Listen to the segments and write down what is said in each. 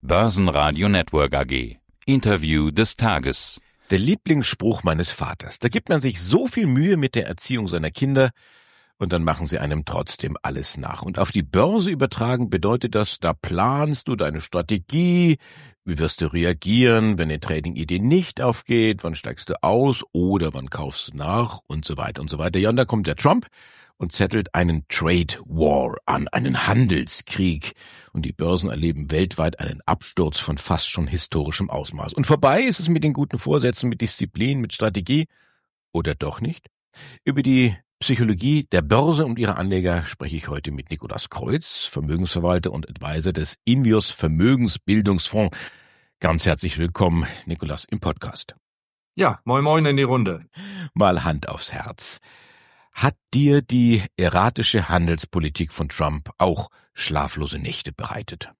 Börsenradio Network AG. Interview des Tages. Der Lieblingsspruch meines Vaters. Da gibt man sich so viel Mühe mit der Erziehung seiner Kinder und dann machen sie einem trotzdem alles nach. Und auf die Börse übertragen bedeutet das, da planst du deine Strategie, wie wirst du reagieren, wenn eine Trading-Idee nicht aufgeht, wann steigst du aus oder wann kaufst du nach und so weiter und so weiter. Ja, und da kommt der Trump und zettelt einen Trade War an, einen Handelskrieg. Und die Börsen erleben weltweit einen Absturz von fast schon historischem Ausmaß. Und vorbei ist es mit den guten Vorsätzen, mit Disziplin, mit Strategie. Oder doch nicht? Über die Psychologie der Börse und ihrer Anleger spreche ich heute mit Nikolaus Kreuz, Vermögensverwalter und Advisor des Invios Vermögensbildungsfonds. Ganz herzlich willkommen, Nikolaus, im Podcast. Ja, moin moin in die Runde. Mal Hand aufs Herz. Hat dir die erratische Handelspolitik von Trump auch schlaflose Nächte bereitet?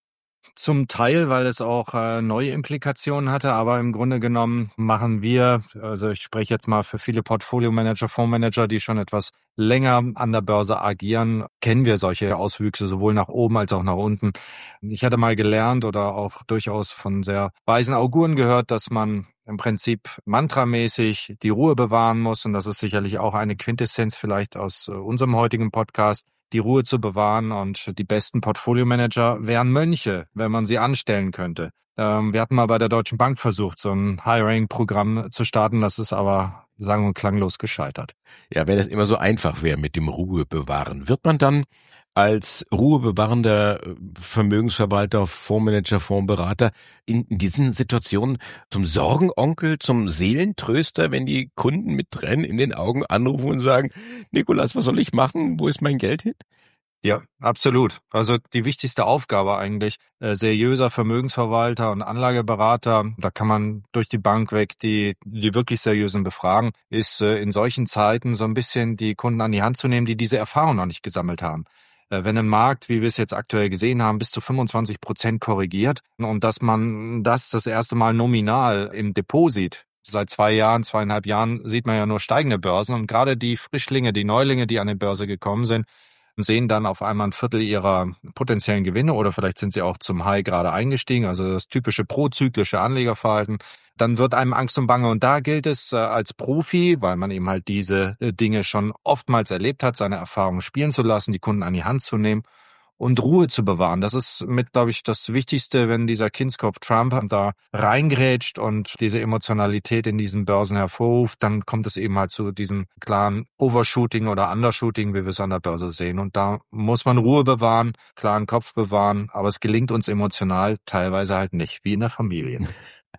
Zum Teil, weil es auch neue Implikationen hatte, aber im Grunde genommen machen wir, also ich spreche jetzt mal für viele Portfolio-Manager, Fondsmanager, die schon etwas länger an der Börse agieren, kennen wir solche Auswüchse sowohl nach oben als auch nach unten. Ich hatte mal gelernt oder auch durchaus von sehr weisen Auguren gehört, dass man im Prinzip mantramäßig die Ruhe bewahren muss, und das ist sicherlich auch eine Quintessenz vielleicht aus unserem heutigen Podcast, die Ruhe zu bewahren, und die besten Portfolio-Manager wären Mönche, wenn man sie anstellen könnte. Wir hatten mal bei der Deutschen Bank versucht, so ein Hiring-Programm zu starten, das ist aber sang- und klanglos gescheitert. Ja, wenn es immer so einfach wäre mit dem Ruhe bewahren, wird man dann als ruhebewahrender Vermögensverwalter, Fondsmanager, Fondsberater in diesen Situationen zum Sorgenonkel, zum Seelentröster, wenn die Kunden mit Tränen in den Augen anrufen und sagen, Nikolaus, was soll ich machen? Wo ist mein Geld hin? Ja, absolut. Also die wichtigste Aufgabe eigentlich, seriöser Vermögensverwalter und Anlageberater, da kann man durch die Bank weg die wirklich seriösen befragen, ist in solchen Zeiten so ein bisschen die Kunden an die Hand zu nehmen, die diese Erfahrung noch nicht gesammelt haben. Wenn ein Markt, wie wir es jetzt aktuell gesehen haben, bis zu 25% korrigiert und dass man das erste Mal nominal im Depot sieht. Seit 2,5 Jahren sieht man ja nur steigende Börsen, und gerade die Frischlinge, die Neulinge, die an die Börse gekommen sind, sehen dann auf einmal ein Viertel ihrer potenziellen Gewinne, oder vielleicht sind sie auch zum High gerade eingestiegen, also das typische prozyklische Anlegerverhalten. Dann wird einem Angst und Bange, und da gilt es als Profi, weil man eben halt diese Dinge schon oftmals erlebt hat, seine Erfahrungen spielen zu lassen, die Kunden an die Hand zu nehmen und Ruhe zu bewahren. Das ist mit, glaube ich, das Wichtigste, wenn dieser Kindskopf Trump da reingrätscht und diese Emotionalität in diesen Börsen hervorruft, dann kommt es eben halt zu diesem klaren Overshooting oder Undershooting, wie wir es an der Börse sehen. Und da muss man Ruhe bewahren, klaren Kopf bewahren, aber es gelingt uns emotional teilweise halt nicht, wie in der Familie.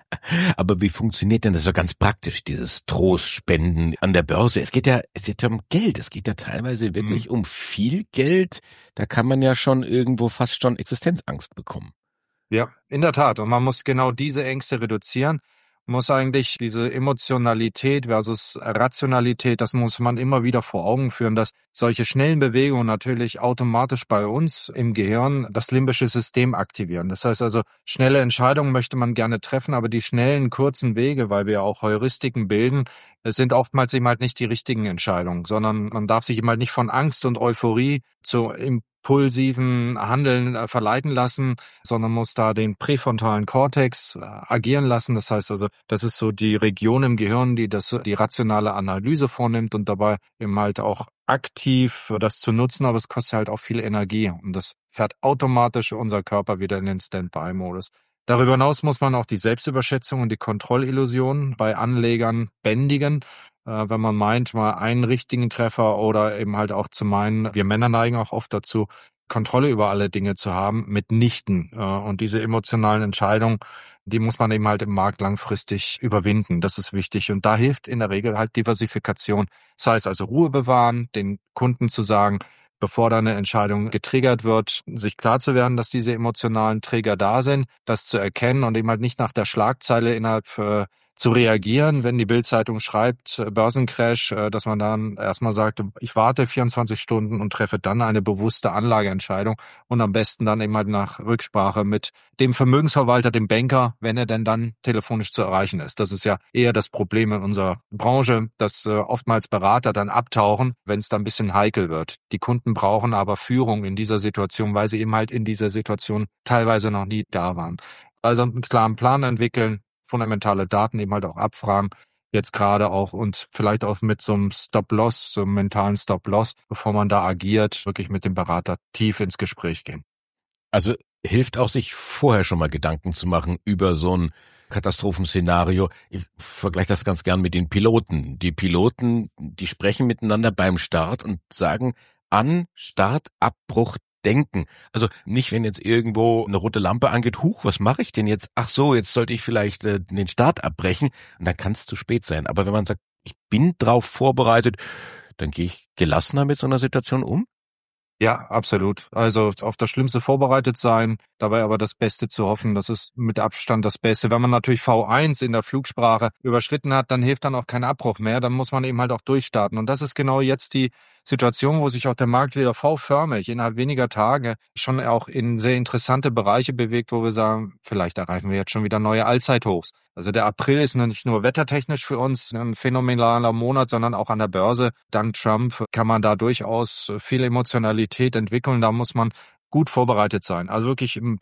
Aber wie funktioniert denn das so ganz praktisch, dieses Trostspenden an der Börse? Es geht ja um Geld. Es geht ja teilweise wirklich um viel Geld. Da kann man ja schon irgendwo fast schon Existenzangst bekommen. Ja, in der Tat. Und man muss genau diese Ängste reduzieren. Muss eigentlich diese Emotionalität versus Rationalität, das muss man immer wieder vor Augen führen, dass solche schnellen Bewegungen natürlich automatisch bei uns im Gehirn das limbische System aktivieren. Das heißt also, schnelle Entscheidungen möchte man gerne treffen, aber die schnellen, kurzen Wege, weil wir auch Heuristiken bilden, es sind oftmals eben halt nicht die richtigen Entscheidungen, sondern man darf sich eben halt nicht von Angst und Euphorie zu impulsiven Handeln verleiten lassen, sondern muss da den präfrontalen Kortex agieren lassen. Das heißt also, das ist so die Region im Gehirn, die rationale Analyse vornimmt und dabei eben halt auch aktiv das zu nutzen, aber es kostet halt auch viel Energie, und das fährt automatisch unser Körper wieder in den Standby-Modus. Darüber hinaus muss man auch die Selbstüberschätzung und die Kontrollillusion bei Anlegern bändigen. Wenn man meint, mal einen richtigen Treffer, oder eben halt auch zu meinen, wir Männer neigen auch oft dazu, Kontrolle über alle Dinge zu haben, mitnichten. Und diese emotionalen Entscheidungen, die muss man eben halt im Markt langfristig überwinden. Das ist wichtig. Und da hilft in der Regel halt Diversifikation. Das heißt also Ruhe bewahren, den Kunden zu sagen, bevor da eine Entscheidung getriggert wird, sich klar zu werden, dass diese emotionalen Trigger da sind, das zu erkennen und eben halt nicht nach der Schlagzeile innerhalb zu reagieren, wenn die Bild-Zeitung schreibt, Börsencrash, dass man dann erstmal sagt, ich warte 24 Stunden und treffe dann eine bewusste Anlageentscheidung und am besten dann eben halt nach Rücksprache mit dem Vermögensverwalter, dem Banker, wenn er denn dann telefonisch zu erreichen ist. Das ist ja eher das Problem in unserer Branche, dass oftmals Berater dann abtauchen, wenn es dann ein bisschen heikel wird. Die Kunden brauchen aber Führung in dieser Situation, weil sie eben halt in dieser Situation teilweise noch nie da waren. Also einen klaren Plan entwickeln, fundamentale Daten eben halt auch abfragen, jetzt gerade auch und vielleicht auch mit so einem Stop-Loss, so einem mentalen Stop-Loss, bevor man da agiert, wirklich mit dem Berater tief ins Gespräch gehen. Also hilft auch, sich vorher schon mal Gedanken zu machen über so ein Katastrophenszenario. Ich vergleiche das ganz gern mit den Piloten. Die Piloten, die sprechen miteinander beim Start und sagen an Startabbruch denken. Also nicht, wenn jetzt irgendwo eine rote Lampe angeht, huch, was mache ich denn jetzt? Ach so, jetzt sollte ich vielleicht den Start abbrechen und dann kann es zu spät sein. Aber wenn man sagt, ich bin drauf vorbereitet, dann gehe ich gelassener mit so einer Situation um. Ja, absolut. Also auf das Schlimmste vorbereitet sein, dabei aber das Beste zu hoffen. Das ist mit Abstand das Beste. Wenn man natürlich V1 in der Flugsprache überschritten hat, dann hilft dann auch kein Abbruch mehr. Dann muss man eben halt auch durchstarten. Und das ist genau jetzt die Situation, wo sich auch der Markt wieder V-förmig innerhalb weniger Tage schon auch in sehr interessante Bereiche bewegt, wo wir sagen, vielleicht erreichen wir jetzt schon wieder neue Allzeithochs. Also der April ist nicht nur wettertechnisch für uns ein phänomenaler Monat, sondern auch an der Börse. Dank Trump kann man da durchaus viel Emotionalität entwickeln. Da muss man gut vorbereitet sein. Also wirklich einen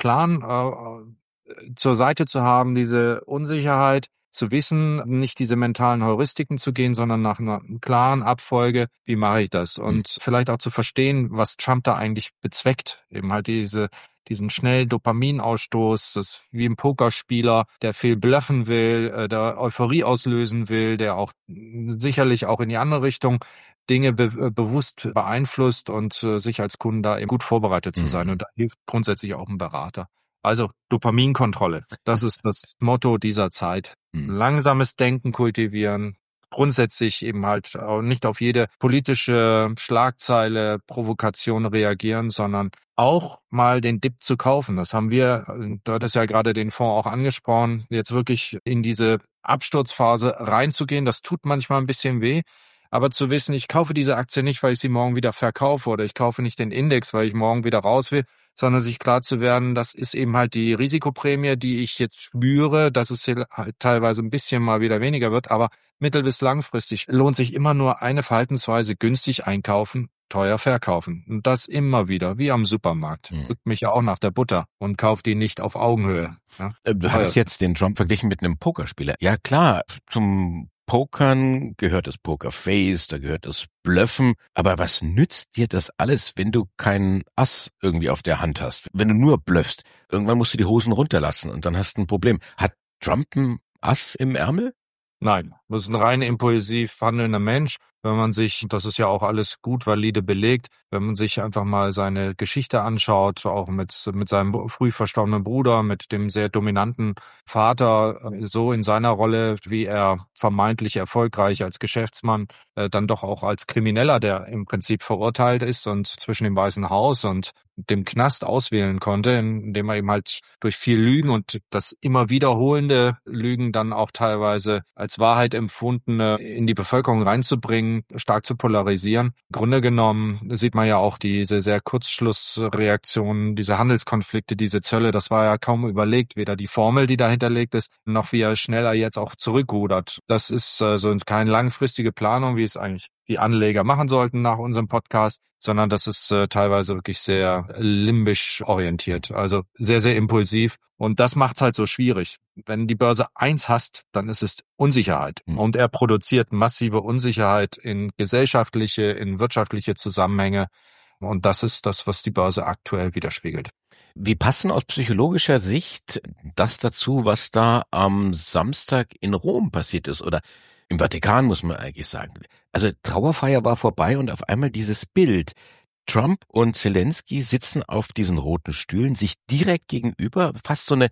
Plan zur Seite zu haben, diese Unsicherheit zu wissen, nicht diese mentalen Heuristiken zu gehen, sondern nach einer klaren Abfolge, wie mache ich das? Und vielleicht auch zu verstehen, was Trump da eigentlich bezweckt. Eben halt diesen schnellen Dopaminausstoß, das wie ein Pokerspieler, der viel bluffen will, der Euphorie auslösen will, der auch sicherlich auch in die andere Richtung Dinge bewusst beeinflusst und sich als Kunden da eben gut vorbereitet zu sein. Und da hilft grundsätzlich auch ein Berater. Also Dopaminkontrolle, das ist das Motto dieser Zeit. Langsames Denken kultivieren, grundsätzlich eben halt auch nicht auf jede politische Schlagzeile, Provokation reagieren, sondern auch mal den Dip zu kaufen. Das haben wir, du hattest ja gerade den Fonds auch angesprochen, jetzt wirklich in diese Absturzphase reinzugehen. Das tut manchmal ein bisschen weh. Aber zu wissen, ich kaufe diese Aktie nicht, weil ich sie morgen wieder verkaufe oder ich kaufe nicht den Index, weil ich morgen wieder raus will, sondern sich klar zu werden, das ist eben halt die Risikoprämie, die ich jetzt spüre, dass es hier halt teilweise ein bisschen mal wieder weniger wird, aber mittel- bis langfristig lohnt sich immer nur eine Verhaltensweise: günstig einkaufen, teuer verkaufen. Und das immer wieder, wie am Supermarkt. Rückt mich ja auch nach der Butter und kauft die nicht auf Augenhöhe. Ja? Du hattest jetzt den Trump verglichen mit einem Pokerspieler. Ja klar, zum Pokern gehört das Pokerface, da gehört das Bluffen. Aber was nützt dir das alles, wenn du keinen Ass irgendwie auf der Hand hast? Wenn du nur bluffst, irgendwann musst du die Hosen runterlassen und dann hast du ein Problem. Hat Trump ein Ass im Ärmel? Nein, das ist ein rein impulsiv handelnder Mensch. Wenn man sich, das ist ja auch alles gut valide belegt, wenn man sich einfach mal seine Geschichte anschaut, auch mit seinem früh verstorbenen Bruder, mit dem sehr dominanten Vater, so in seiner Rolle, wie er vermeintlich erfolgreich als Geschäftsmann, dann doch auch als Krimineller, der im Prinzip verurteilt ist und zwischen dem Weißen Haus und dem Knast auswählen konnte, indem er eben halt durch viel Lügen und das immer wiederholende Lügen dann auch teilweise als Wahrheit empfundene in die Bevölkerung reinzubringen, stark zu polarisieren. Im Grunde genommen sieht man ja auch diese sehr Kurzschlussreaktionen, diese Handelskonflikte, diese Zölle, das war ja kaum überlegt, weder die Formel, die dahinterlegt ist, noch wie er schneller jetzt auch zurückrudert. Das ist so keine langfristige Planung, wie es eigentlich die Anleger machen sollten nach unserem Podcast, sondern das ist teilweise wirklich sehr limbisch orientiert, also sehr, sehr impulsiv. Und das macht's halt so schwierig. Wenn die Börse eins hasst, dann ist es Unsicherheit. Und er produziert massive Unsicherheit in gesellschaftliche, in wirtschaftliche Zusammenhänge. Und das ist das, was die Börse aktuell widerspiegelt. Wie passen aus psychologischer Sicht das dazu, was da am Samstag in Rom passiert ist? Oder im Vatikan, muss man eigentlich sagen. Also Trauerfeier war vorbei und auf einmal dieses Bild. Trump und Zelensky sitzen auf diesen roten Stühlen, sich direkt gegenüber, fast so eine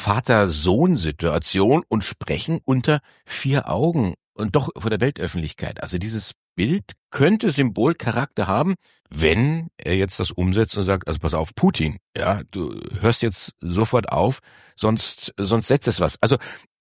Vater-Sohn-Situation und sprechen unter vier Augen und doch vor der Weltöffentlichkeit. Also dieses Bild könnte Symbolcharakter haben, wenn er jetzt das umsetzt und sagt, also pass auf, Putin, ja, du hörst jetzt sofort auf, sonst setzt es was. Also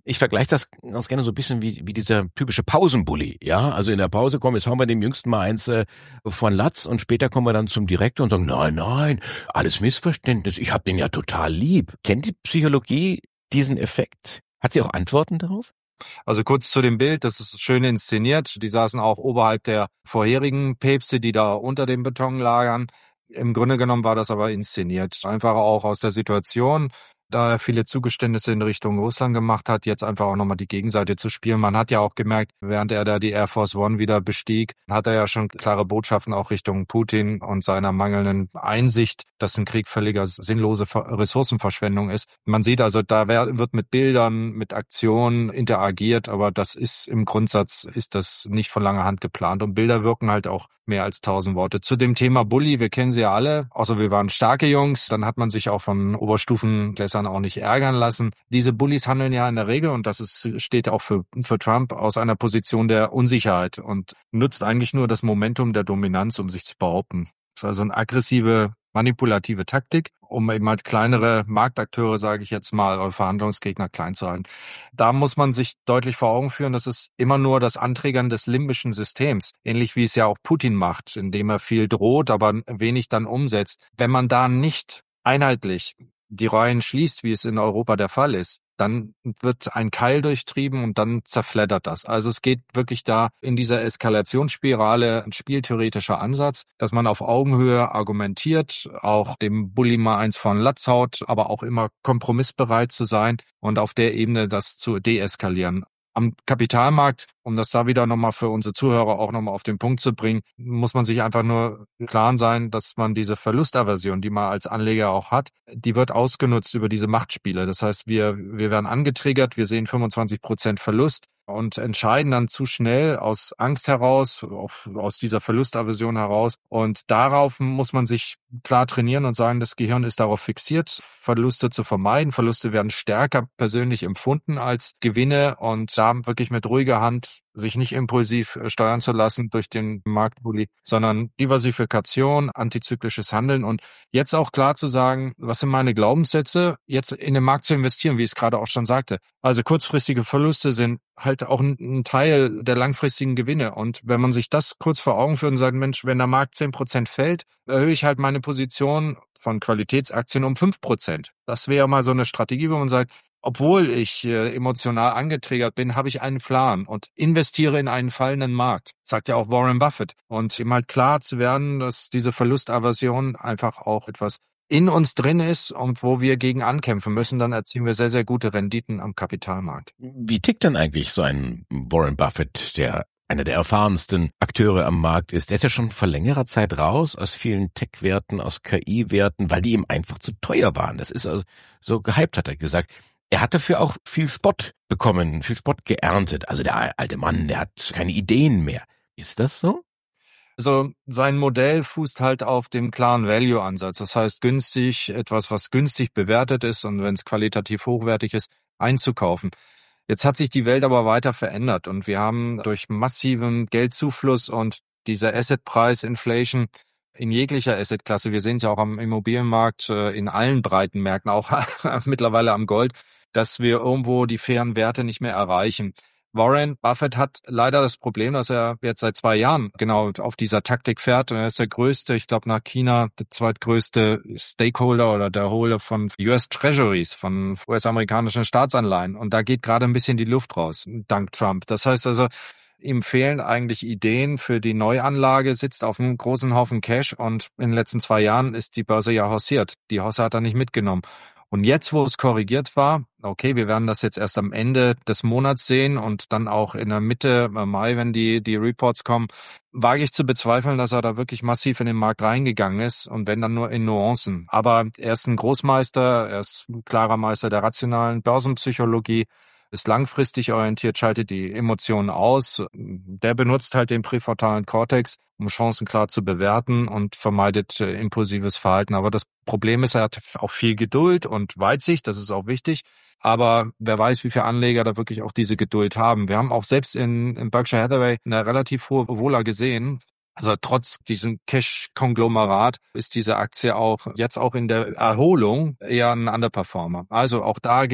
Ich vergleiche das ganz gerne so ein bisschen wie dieser typische Pausenbully, ja? Also in der Pause, komm, jetzt hauen wir dem Jüngsten mal eins von Latz und später kommen wir dann zum Direktor und sagen, nein, alles Missverständnis, ich hab den ja total lieb. Kennt die Psychologie diesen Effekt? Hat sie auch Antworten darauf? Also kurz zu dem Bild, das ist schön inszeniert. Die saßen auch oberhalb der vorherigen Päpste, die da unter dem Beton lagern. Im Grunde genommen war das aber inszeniert. Einfach auch aus der Situation, da er viele Zugeständnisse in Richtung Russland gemacht hat, jetzt einfach auch nochmal die Gegenseite zu spielen. Man hat ja auch gemerkt, während er da die Air Force One wieder bestieg, hat er ja schon klare Botschaften auch Richtung Putin und seiner mangelnden Einsicht, dass ein Krieg völliger sinnlose Ressourcenverschwendung ist. Man sieht also, da wird mit Bildern, mit Aktionen interagiert, aber das ist im Grundsatz, ist das nicht von langer Hand geplant. Und Bilder wirken halt auch mehr als 1000 Worte. Zu dem Thema Bully, wir kennen sie ja alle, außer wir waren starke Jungs, dann hat man sich auch von Oberstufenklässlern auch nicht ärgern lassen. Diese Bullies handeln ja in der Regel, und steht auch für Trump, aus einer Position der Unsicherheit und nutzt eigentlich nur das Momentum der Dominanz, um sich zu behaupten. Das ist also eine aggressive, manipulative Taktik, um eben halt kleinere Marktakteure, sage ich jetzt mal, oder Verhandlungsgegner klein zu halten. Da muss man sich deutlich vor Augen führen, das ist immer nur das Anträgern des limbischen Systems, ähnlich wie es ja auch Putin macht, indem er viel droht, aber wenig dann umsetzt. Wenn man da nicht einheitlich die Reihen schließt, wie es in Europa der Fall ist, dann wird ein Keil durchtrieben und dann zerfleddert das. Also es geht wirklich da in dieser Eskalationsspirale ein spieltheoretischer Ansatz, dass man auf Augenhöhe argumentiert, auch dem Bulli mal eins von Latz haut, aber auch immer kompromissbereit zu sein und auf der Ebene das zu deeskalieren. Am Kapitalmarkt, um das da wieder nochmal für unsere Zuhörer auch nochmal auf den Punkt zu bringen, muss man sich einfach nur klar sein, dass man diese Verlustaversion, die man als Anleger auch hat, die wird ausgenutzt über diese Machtspiele. Das heißt, wir werden angetriggert, wir sehen 25% Verlust und entscheiden dann zu schnell aus Angst heraus, aus dieser Verlustaversion heraus. Und darauf muss man sich klar trainieren und sagen, das Gehirn ist darauf fixiert, Verluste zu vermeiden. Verluste werden stärker persönlich empfunden als Gewinne, und da wirklich mit ruhiger Hand sich nicht impulsiv steuern zu lassen durch den Marktbully, sondern Diversifikation, antizyklisches Handeln und jetzt auch klar zu sagen, was sind meine Glaubenssätze, jetzt in den Markt zu investieren, wie ich es gerade auch schon sagte. Also kurzfristige Verluste sind halt auch ein Teil der langfristigen Gewinne. Und wenn man sich das kurz vor Augen führt und sagt, Mensch, wenn der Markt 10% fällt, erhöhe ich halt meine Position von Qualitätsaktien um 5%. Das wäre mal so eine Strategie, wo man sagt, obwohl ich emotional angetriggert bin, habe ich einen Plan und investiere in einen fallenden Markt, sagt ja auch Warren Buffett. Und ihm halt klar zu werden, dass diese Verlustaversion einfach auch etwas in uns drin ist und wo wir gegen ankämpfen müssen, dann erzielen wir sehr, sehr gute Renditen am Kapitalmarkt. Wie tickt denn eigentlich so ein Warren Buffett, der einer der erfahrensten Akteure am Markt ist? Der ist ja schon vor längerer Zeit raus aus vielen Tech-Werten, aus KI-Werten, weil die ihm einfach zu teuer waren. Das ist also so gehypt, hat er gesagt. Er hat dafür auch viel Spott bekommen, viel Spott geerntet. Also der alte Mann, der hat keine Ideen mehr. Ist das so? Also sein Modell fußt halt auf dem klaren Value-Ansatz. Das heißt, günstig, etwas, was günstig bewertet ist und wenn es qualitativ hochwertig ist, einzukaufen. Jetzt hat sich die Welt aber weiter verändert und wir haben durch massiven Geldzufluss und dieser Assetpreis-Inflation in jeglicher Assetklasse, wir sehen es ja auch am Immobilienmarkt, in allen breiten Märkten, auch mittlerweile am Gold, dass wir irgendwo die fairen Werte nicht mehr erreichen. Warren Buffett hat leider das Problem, dass er jetzt seit 2 Jahren genau auf dieser Taktik fährt. Er ist der größte, ich glaube nach China, der zweitgrößte Stakeholder oder der Holder von US Treasuries, von US-amerikanischen Staatsanleihen. Und da geht gerade ein bisschen die Luft raus, dank Trump. Das heißt also, ihm fehlen eigentlich Ideen für die Neuanlage, sitzt auf einem großen Haufen Cash und in den letzten 2 Jahren ist die Börse ja haussiert. Die Hosse hat er nicht mitgenommen. Und jetzt, wo es korrigiert war, okay, wir werden das jetzt erst am Ende des Monats sehen und dann auch in der Mitte Mai, wenn die Reports kommen, wage ich zu bezweifeln, dass er da wirklich massiv in den Markt reingegangen ist und wenn dann nur in Nuancen. Aber er ist ein Großmeister, er ist ein klarer Meister der rationalen Börsenpsychologie, ist langfristig orientiert, schaltet die Emotionen aus. Der benutzt halt den präfrontalen Kortex, um Chancen klar zu bewerten und vermeidet impulsives Verhalten. Aber das Problem ist, er hat auch viel Geduld und Weitsicht, das ist auch wichtig. Aber wer weiß, wie viele Anleger da wirklich auch diese Geduld haben. Wir haben auch selbst in Berkshire Hathaway eine relativ hohe Vola gesehen. Also trotz diesem Cash-Konglomerat ist diese Aktie auch jetzt auch in der Erholung eher ein Underperformer. Also auch da gilt,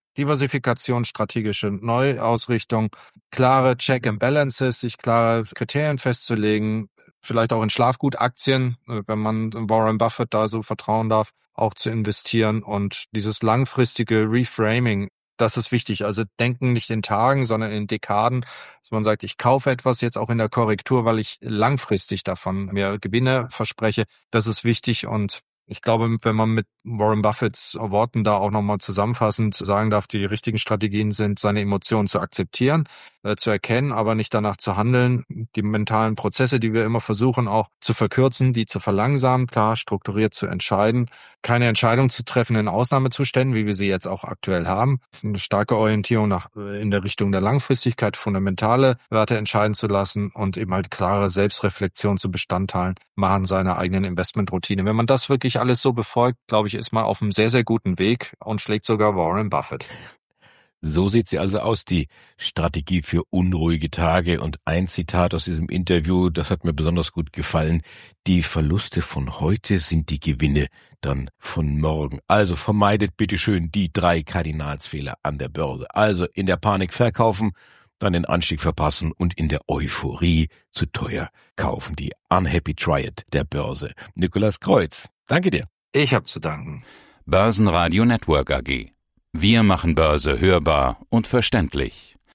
Diversifikation, strategische Neuausrichtung, klare Check and Balances, sich klare Kriterien festzulegen, vielleicht auch in Schlafgutaktien, wenn man Warren Buffett da so vertrauen darf, auch zu investieren und dieses langfristige Reframing, das ist wichtig. Also denken nicht in Tagen, sondern in Dekaden, dass man sagt, ich kaufe etwas jetzt auch in der Korrektur, weil ich langfristig davon mir Gewinne verspreche. Das ist wichtig und ich glaube, wenn man mit Warren Buffetts Worten da auch nochmal zusammenfassend sagen darf, die richtigen Strategien sind, seine Emotionen zu akzeptieren, zu erkennen, aber nicht danach zu handeln, die mentalen Prozesse, die wir immer versuchen auch zu verkürzen, die zu verlangsamen, klar strukturiert zu entscheiden, keine Entscheidung zu treffen in Ausnahmezuständen, wie wir sie jetzt auch aktuell haben, eine starke Orientierung in der Richtung der Langfristigkeit, fundamentale Werte entscheiden zu lassen und eben halt klare Selbstreflexion zu Bestandteilen machen seiner eigenen Investmentroutine. Wenn man das wirklich alles so befolgt, glaube ich, ist man auf einem sehr, sehr guten Weg und schlägt sogar Warren Buffett. So sieht sie also aus, die Strategie für unruhige Tage. Und ein Zitat aus diesem Interview, das hat mir besonders gut gefallen. Die Verluste von heute sind die Gewinne dann von morgen. Also vermeidet bitte schön die 3 Kardinalsfehler an der Börse. Also in der Panik verkaufen, dann den Anstieg verpassen und in der Euphorie zu teuer kaufen. Die Unhappy Triad der Börse. Nikolaus Kreuz, danke dir. Ich habe zu danken. Börsenradio Network AG. Wir machen Börse hörbar und verständlich.